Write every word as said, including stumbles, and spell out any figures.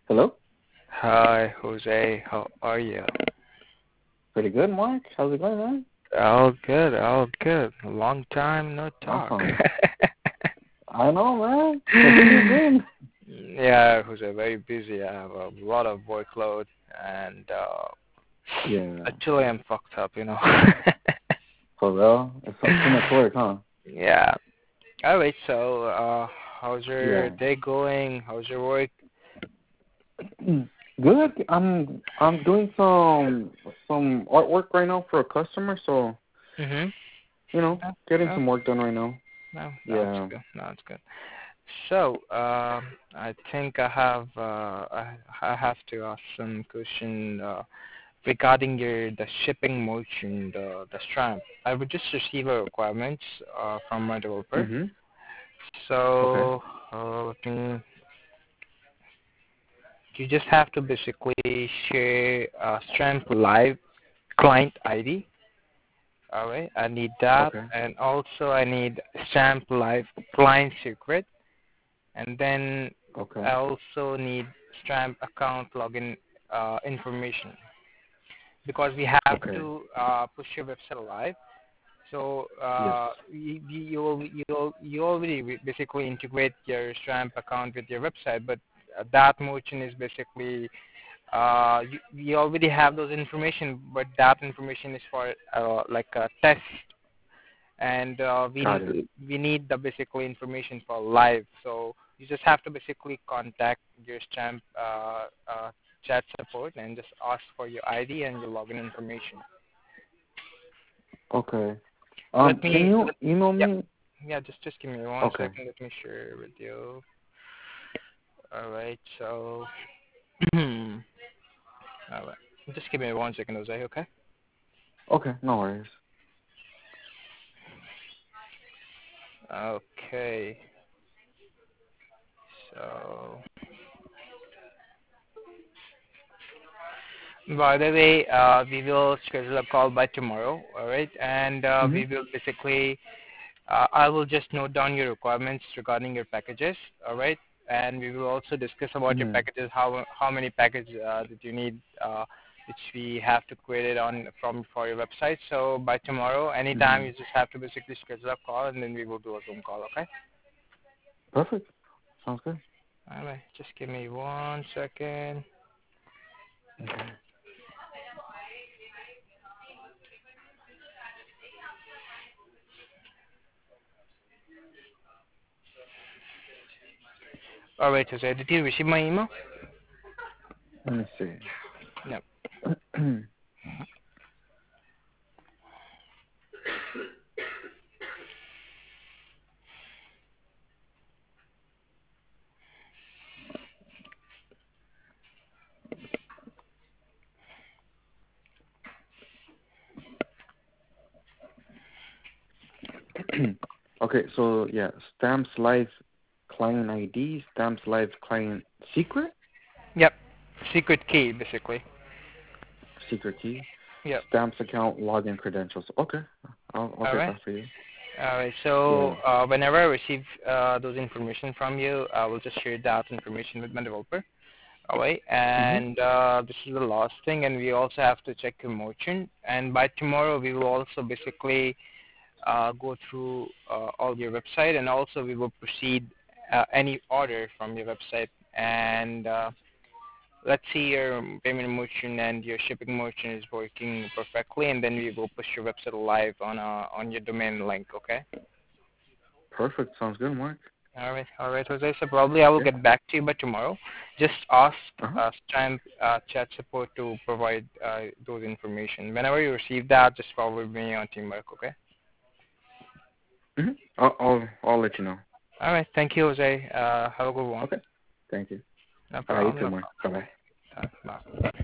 Hello? Hi, Jose. How are you? Pretty good, Mark. How's it going, man? All good, all good. Long time no talk. Awesome. I know, man. Where have you been? Yeah, Jose, very busy. I have a lot of workload, and uh, Yeah. actually I'm fucked up, you know. For real? It's so- too much work, huh? Yeah. All right. So, uh, how's your Yeah. day going? How's your work? Good. I'm I'm doing some some artwork right now for a customer, so Mhm. you know, Oh, getting oh, some work done right now. no, that's Yeah. good. No, that's good. So, um, I think I have uh, I, I have to ask some question. Uh, regarding your the shipping motion, the the strap. I would just receive a requirements uh, from my developer. Mhm. Okay. So uh, can- you just have to basically share uh, Stramp Live client I D. All right, I need that, Okay. and also I need Stramp Live client secret, and then Okay. I also need Stramp account login uh, information because we have Okay. to uh, push your website live. So Yes. uh, you you you you already basically integrate your Stramp account with your website, but uh, that motion is basically uh, you, we already have those information, but that information is for uh, like a test, and uh, Got it. we we need the basically information for live. So you just have to basically contact your Stramp uh, uh, chat support and just ask for your I D and your login information. Okay. Let Um, can me you let, email yeah. me? Yeah, just just give me one Okay. second. Let me share with you. All right, so all right, just give me one second, Jose. Okay. Okay. No worries. Okay. So by the way, uh, we will schedule a call by tomorrow. All right, and uh, Mhm. we will basically uh, I will just note down your requirements regarding your packages. All right. And we will also discuss about your Mhm. packages, how how many packages uh, that you need, uh, which we have to create it on from for your website. So by tomorrow, anytime, Mhm. you just have to basically schedule a call, and then we will do a Zoom call. Okay? Perfect. Sounds good. All right. Just give me one second. Okay. All right, Jose. Did you receive my email? Let me see. No. Okay, so yeah, Stamps Live client I D, Stamps Live client secret, Yep. Secret key, basically. secret key, Yep. Stamps account login credentials. Okay, I'll I'll All get right. that for you. All right. So Yeah. uh, whenever I receive uh, those information from you, I will just share that information with my developer. All right. Mhm. And uh, this is the last thing, and we also have to check your merchant. And by tomorrow, we will also basically uh, go through uh, all your website, and also we will proceed uh, any order from your website. And uh, let's see your payment motion and your shipping motion is working perfectly, and then we will push your website live on uh, on your domain link. Okay. Perfect. Sounds good, Mark. All right, all right, Jose. So probably I will Yeah. get back to you by tomorrow. Just ask Uh huh. uh, Stripe uh, chat support to provide uh, those information. Whenever you receive that, just forward me on Teamwork. Okay. Mhm. I'll I'll I'll let you know. All right. Thank you, Jose. Uh, have a good one. Okay. Thank you. No All right. You problem. too, No Mark. Bye bye. problem. Uh, bye.